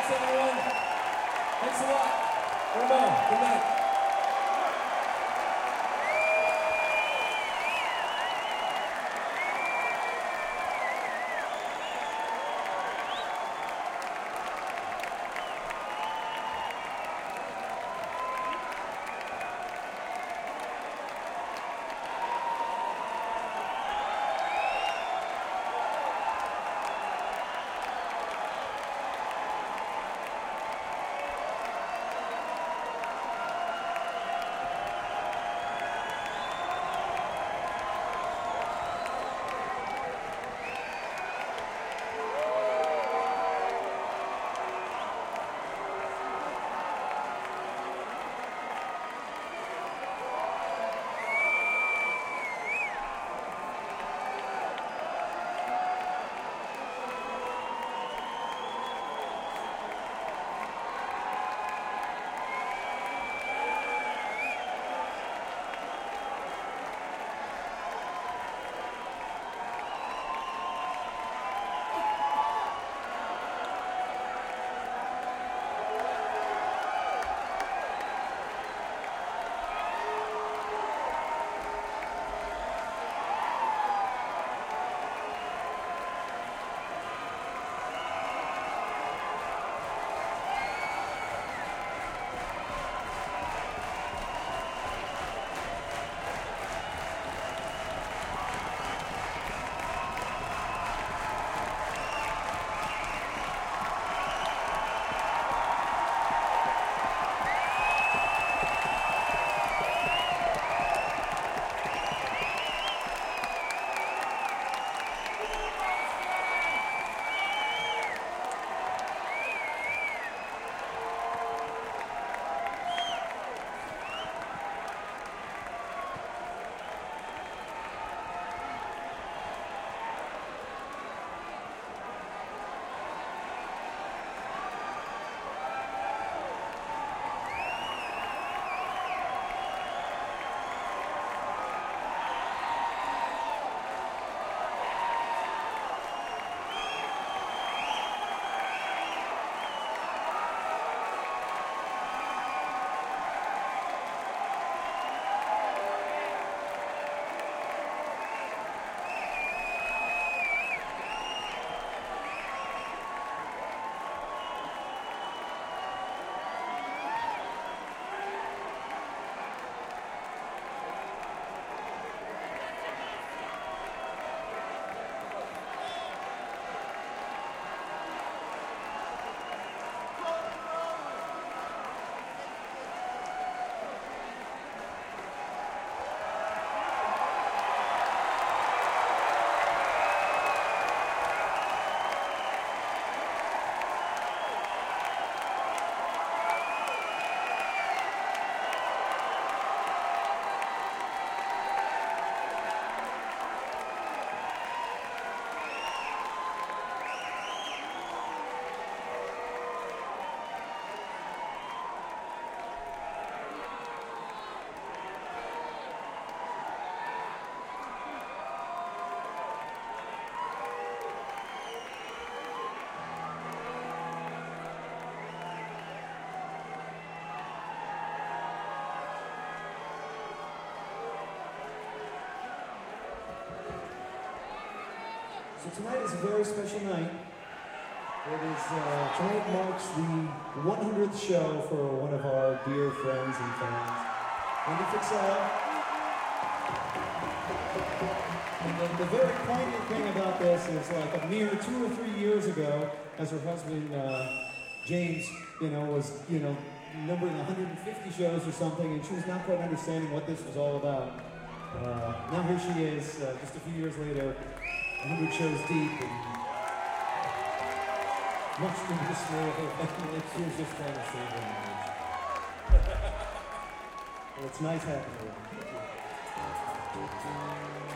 Thanks, everyone. Thanks a lot. Ramon, good night. So tonight is a very special night. Tonight marks the 100th show for one of our dear friends and fans, Wendy Fixell. And the very poignant thing about this is like a mere 2 or 3 years ago, as her husband, James, was, numbering 150 shows or something, and she was not quite understanding what this was all about. Now here she is, just a few years later, 100 shows deep, and much to the dismay of her family, she was just trying to save her marriage. Well, it's nice having her.